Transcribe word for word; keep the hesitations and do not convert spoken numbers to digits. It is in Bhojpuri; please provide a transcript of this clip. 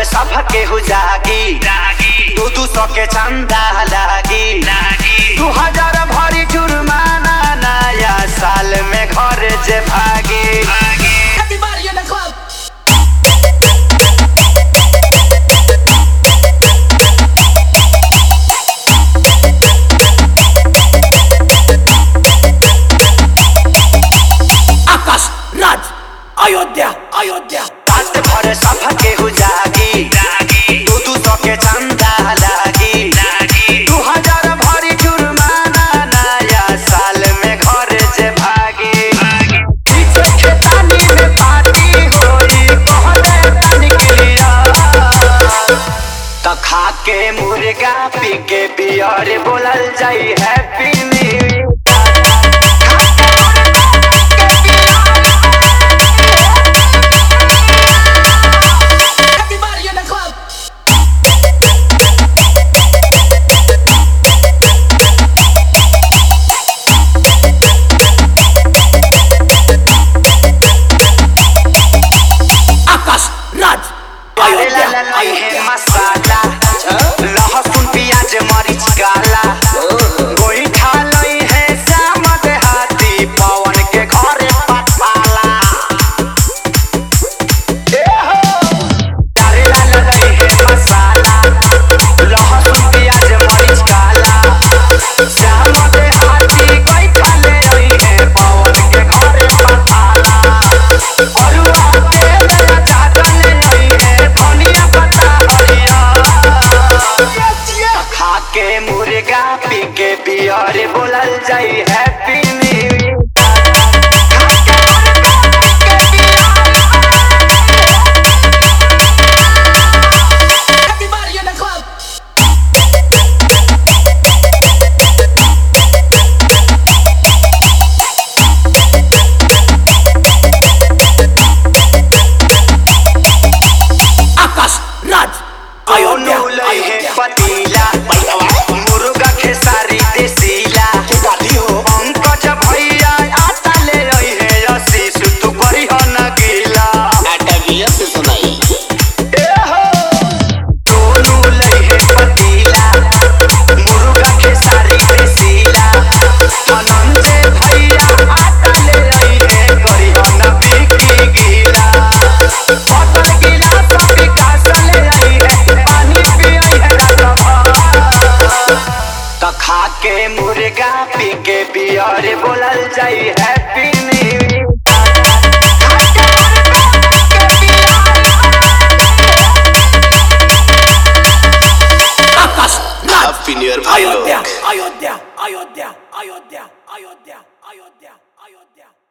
सब केहू जागी दू दू सौ के चंदा लागी दू हजार भरी जुर्माना नया साल में घर जे भागी। आकाश राज अयोध्या अयोध्या रात भर सब केहू जागी दू दू सौ के चंदा लागी दू हजार भरी जुर्माना नया साल में घर जे भागी। पीछे खेतानी में पार्टी होई कहले तनी के लिया त खा के मुर्गा पी के बियर बोलल जाई हैप्पी न्यू ईयर। मसाला लहसुन प्याज मरीच काला गोईठा लई है श्याम देहाती पवन के घरे पठाला करेला लई है मसाला लहसुन प्याज मरीच काला श्याम देहाती गोईठा लई है पवन के घरे पठाला बरुआ तेल चाटन लई है धनिया पत्ता खा के मुर्गा पी के बियर बोलल जाई happy new year. Akash Raj Ayodhya लई है पतीला मुर्गा खेसारी देसीला पंकज भैया आटा ले रही है आशीष तू करी हो न गीला से सुनाई दोनों लई है पतीला मुर्गा खेसारी देसीला धनंजय भैया आटा ले रही है करी हो न बिकी गीला बोतल गिलास विकास ले रही है पानी पियई है रात भर त खा के मुर्गा पी के बियर बोलल जाई happy new year. Akash Raj happy new year भाई लोग। अयोध्या अयोध्या अयोध्या अयोध्या अयोध्या अयोध्या अयोध्या।